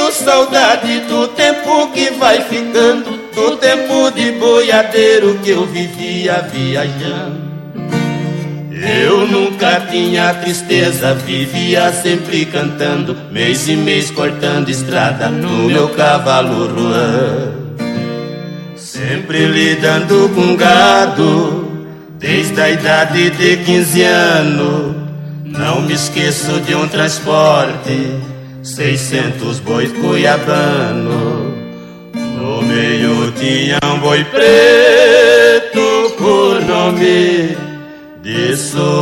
Tenho saudade do tempo que vai ficando, do tempo de boiadeiro que eu vivia viajando. Eu nunca tinha tristeza, vivia sempre cantando, mês e mês cortando estrada no meu cavalo ruan. Sempre lidando com gado, desde a idade de 15 anos. Não me esqueço de um transporte, 600 bois cuiabano. No meio tinha um boi preto por nome de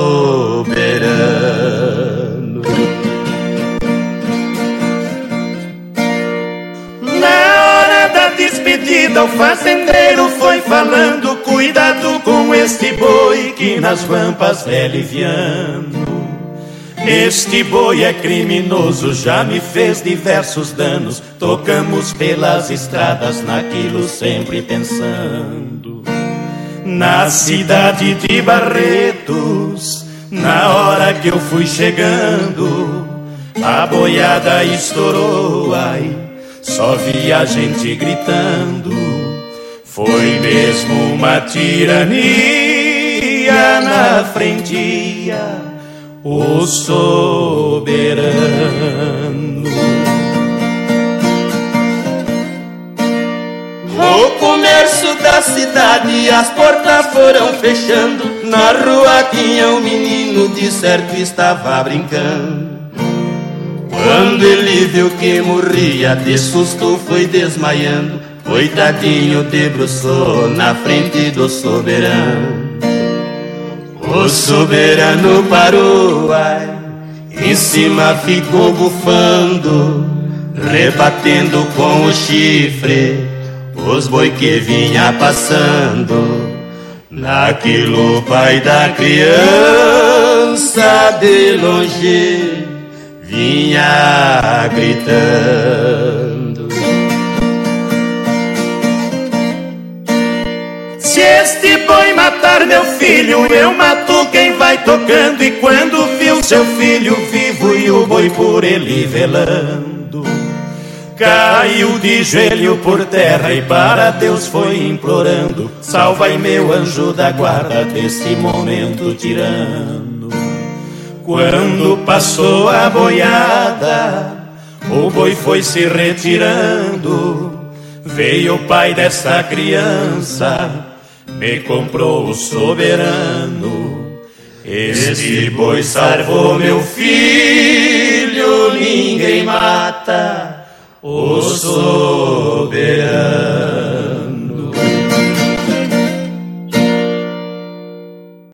Soberano. Na hora da despedida o fazendeiro foi falando: cuidado com este boi que nas rampas é liviano. Este boi é criminoso, já me fez diversos danos. Tocamos pelas estradas naquilo sempre pensando. Na cidade de Barretos, na hora que eu fui chegando, a boiada estourou, ai, só vi a gente gritando. Foi mesmo uma tirania na frentia, o soberano. O comércio da cidade, as portas foram fechando. Na rua tinha um menino, de certo estava brincando. Quando ele viu que morria, de susto foi desmaiando. Coitadinho debruçou na frente do soberano. O soberano parou, ai, em cima ficou bufando, rebatendo com o chifre os boi que vinha passando. Naquilo o pai da criança de longe vinha gritando: se este boi matar meu filho, eu mato quem vai tocando. E quando viu seu filho vivo e o boi por ele velando, caiu de joelho por terra e para Deus foi implorando: salva-me meu anjo da guarda desse momento tirano. Quando passou a boiada, o boi foi se retirando. Veio o pai dessa criança, me comprou o soberano. Este boi salvou meu filho, ninguém mata o soberano.